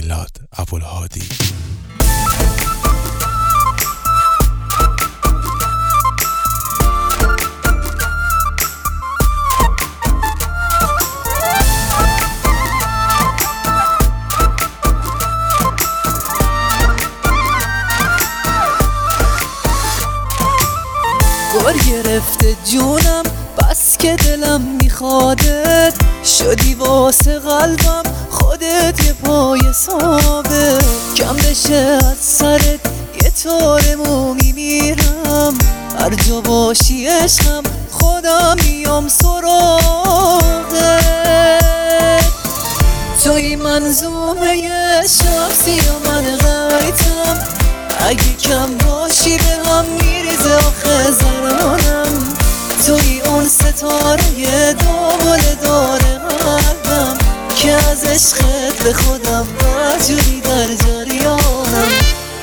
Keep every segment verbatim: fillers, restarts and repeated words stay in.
میلاد ابوالهادی. گل گرفته جونم بس که دلم میخوادت، شدی واسه قلبم خودت یه پای ثابت. کم بشه از سرت یه طور مو میمیرم، هر جا باشی عشقم خودم میام سراغت. توی منظومه شخصی و من غیتم، اگه کم باشی به هم میریزه آخه زرانم. توی اون ستاره دنبال داره قلبم که از عشقت به خودم مجبوری در جریانم.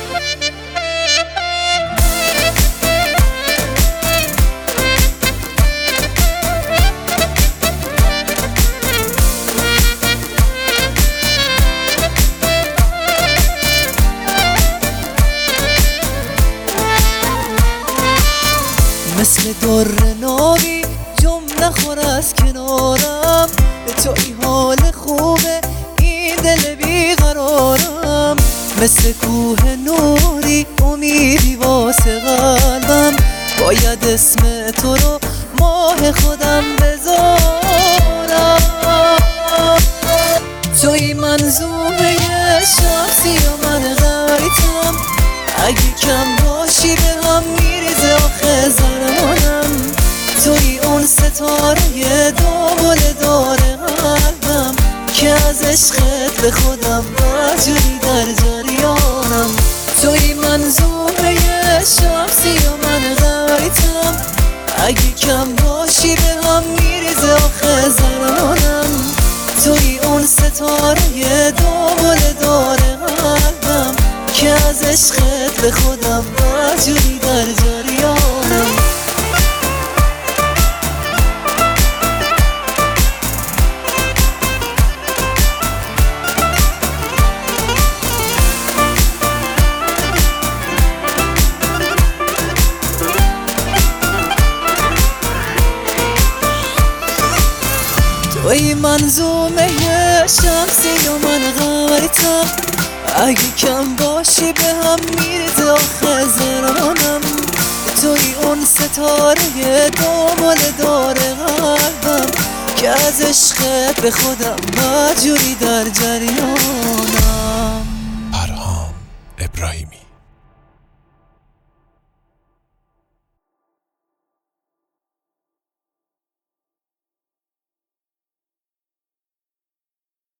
مثل در نابی جمله خور از کنارم، توی حال خوبه این دل بیقرارم. مثل کوه نوری امیدی واسه قلبم، باید اسم تو رو ماه خودم بذارم. توی منظومه شخصی و من غیتم، اگه کم باشی به هم میریزه آخه زرانم. توی اون ستاره دنبال داره قلبم که از عشقت به خودم مجبوری در جریانم. توی منظومه شخصی و من غیتم، اگه کم باشی به هم میریزه آخه زرانم. توی اون ستاره دنبال داره قلبم که از عشقت به خودم مجبوری در جریانم. توی منظومه شمسی و من غیتم، اگه کم باشی به هم میریزه آخه زرانم. توی اون ستاره دنبال داره قلبم که از عشقت به خودم مجبوری در جریانم. پرهام ابراهیمی.